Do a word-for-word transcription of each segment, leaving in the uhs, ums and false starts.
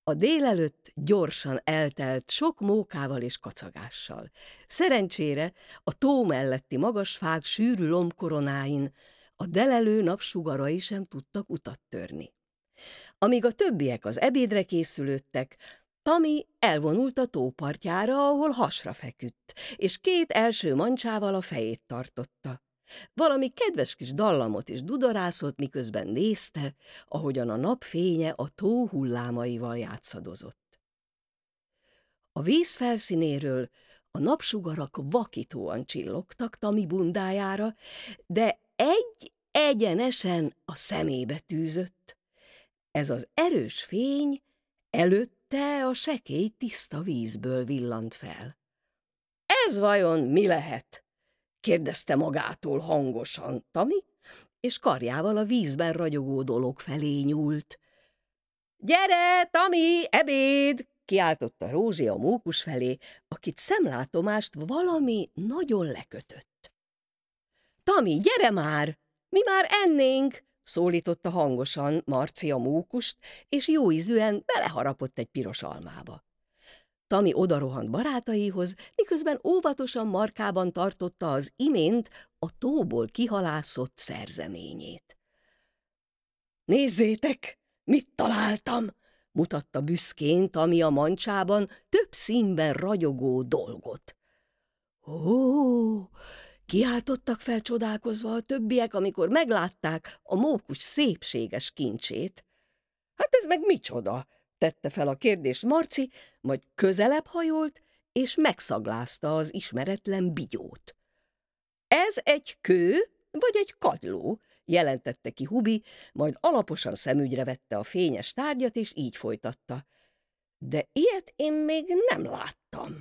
A délelőtt gyorsan eltelt sok mókával és kacagással. Szerencsére a tó melletti magas fák sűrű lombkoronáin a delelő napsugarai sem tudtak utat törni. Amíg a többiek az ebédre készülődtek, Tami elvonult a tó partjára, ahol hasra feküdt, és két első mancsával a fejét tartotta. Valami kedves kis dallamot is dudarászott, miközben nézte, ahogyan a napfénye a tó hullámaival játszadozott. A víz felszínéről a napsugarak vakítóan csillogtak Tami bundájára, de egy egyenesen a szemébe tűzött. Ez az erős fény előtte a sekély tiszta vízből villant fel. Ez vajon mi lehet? Kérdezte magától hangosan Tami, és karjával a vízben ragyogó dolog felé nyúlt. Gyere, Tami, ebéd! Kiáltotta Rózsi a mókus felé, akit szemlátomást valami nagyon lekötött. Tami, gyere már! Mi már ennénk! Szólította hangosan Marci a mókust, és jóízűen beleharapott egy piros almába. Tami odarohant barátaihoz, miközben óvatosan markában tartotta az imént a tóból kihalászott szerzeményét. Nézzétek, mit találtam! Mutatta büszkén Tami a mancsában több színben ragyogó dolgot. Ó! Kiáltottak fel csodálkozva a többiek, amikor meglátták a mókus szépséges kincsét. Hát ez meg micsoda? Tette fel a kérdést Marci, majd közelebb hajolt, és megszaglázta az ismeretlen bigyót. Ez egy kő, vagy egy kagyló? Jelentette ki Hubi, majd alaposan szemügyre vette a fényes tárgyat, és így folytatta. De ilyet én még nem láttam.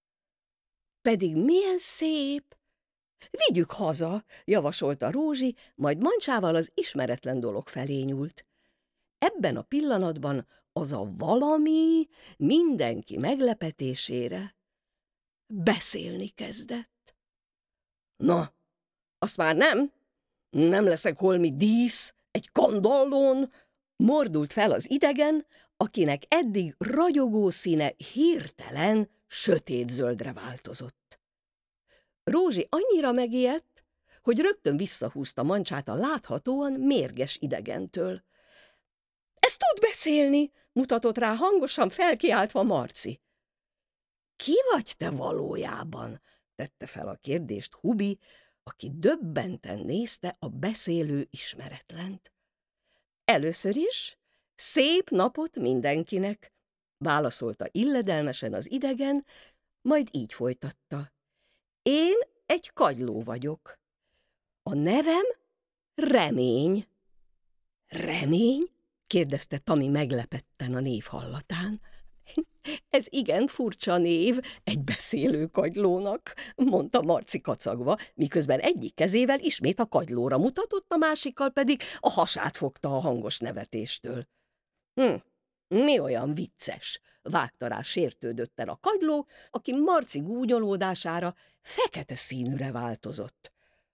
Pedig milyen szép! Vigyük haza, javasolta Rózsi, majd mancsával az ismeretlen dolog felé nyúlt. Ebben a pillanatban az a valami mindenki meglepetésére beszélni kezdett. Na, azt már nem? Nem leszek holmi dísz, egy kandallón? Mordult fel az idegen, akinek eddig ragyogó színe hirtelen sötétzöldre változott. Rózsi annyira megijedt, hogy rögtön visszahúzta mancsát a láthatóan mérges idegentől. Ez tud beszélni, mutatott rá hangosan felkiáltva Marci. Ki vagy te valójában? Tette fel a kérdést Hubi, aki döbbenten nézte a beszélő ismeretlent. Először is szép napot mindenkinek, válaszolta illedelmesen az idegen, majd így folytatta. Én egy kagyló vagyok. A nevem Remény. Remény? Kérdezte Tami meglepetten a név hallatán. Ez igen furcsa név egy beszélő kagylónak, mondta Marci kacagva, miközben egyik kezével ismét a kagylóra mutatott, a másikkal pedig a hasát fogta a hangos nevetéstől. Hm, mi olyan vicces, vágta rá sértődötten a kagyló, aki Marci gúnyolódására fekete színűre változott.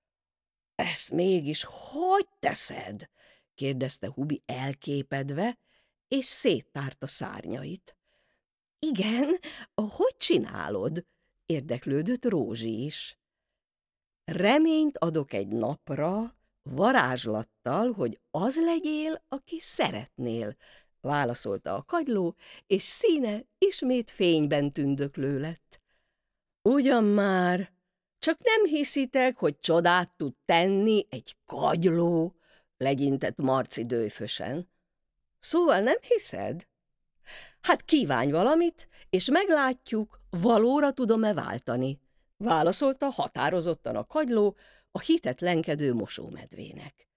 Ezt mégis hogy teszed? Kérdezte Hubi elképedve, és széttárta szárnyait. Igen, hogy csinálod? Érdeklődött Rózsi is. Reményt adok egy napra, varázslattal, hogy az legyél, aki szeretnél, válaszolta a kagyló, és színe ismét fényben tündöklő lett. Ugyan már, csak nem hiszitek, hogy csodát tud tenni egy kagyló, legyintett Marci dőfösen. Szóval nem hiszed? Hát kívánj valamit, és meglátjuk, valóra tudom-e váltani, válaszolta határozottan a kagyló a hitetlenkedő mosómedvének.